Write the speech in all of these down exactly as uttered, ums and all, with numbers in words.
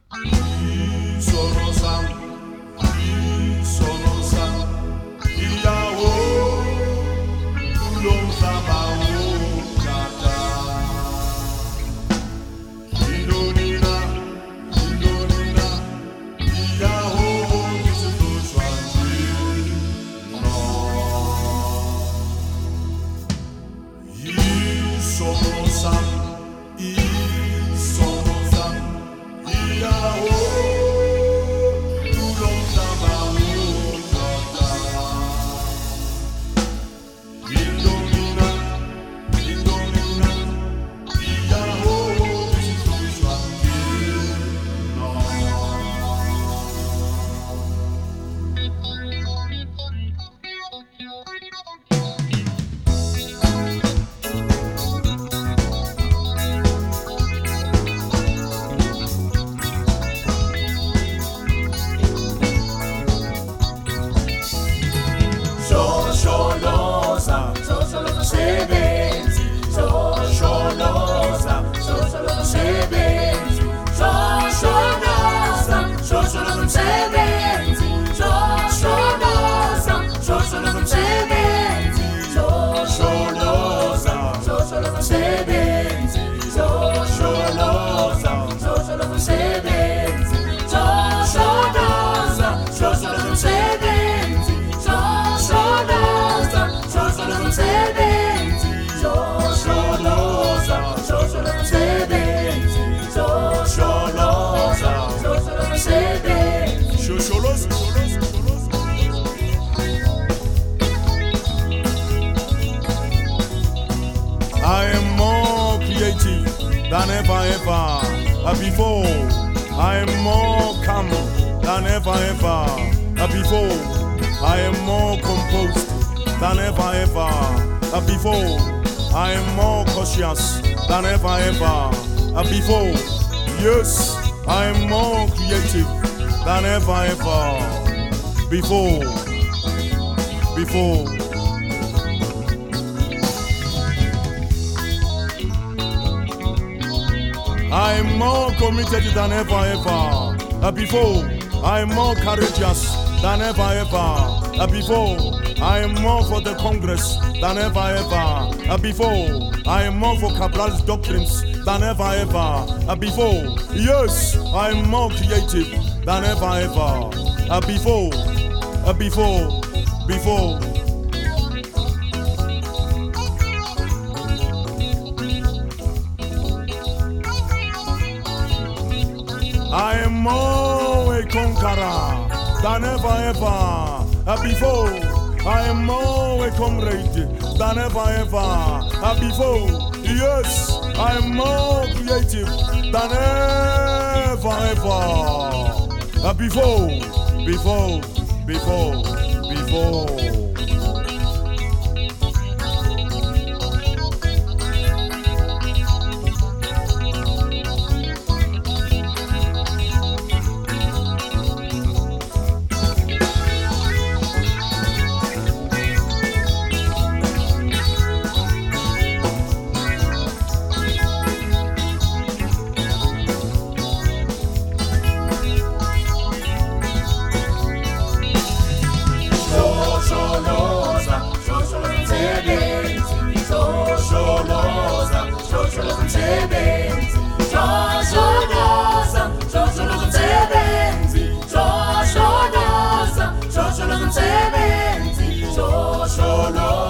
Sono sam, sono sam, iyawo, long sabawo kata. Indonina, Indonina, iyawo, disuto swanti no. I sono sam, I sono sam, iyawo. Than ever ever uh, before. I am more calm than ever ever uh, before. I am more composed than ever ever uh, before. I am more cautious than ever ever uh, before. Yes, I am more creative than ever ever before. Before. I am more committed than ever ever uh, before. I am more courageous than ever ever uh, before. I am more for the Congress than ever ever uh, before. I am more for Cabral's doctrines than ever ever uh, before. Yes, I am more creative than ever ever uh, before. Uh, before. Before. I am more a conqueror than ever ever uh, before. I am more a comrade than ever ever uh, before. Yes, I am more creative than ever ever uh, before. Before, before, before.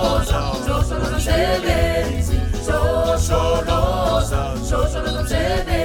Social, social, social, social, social,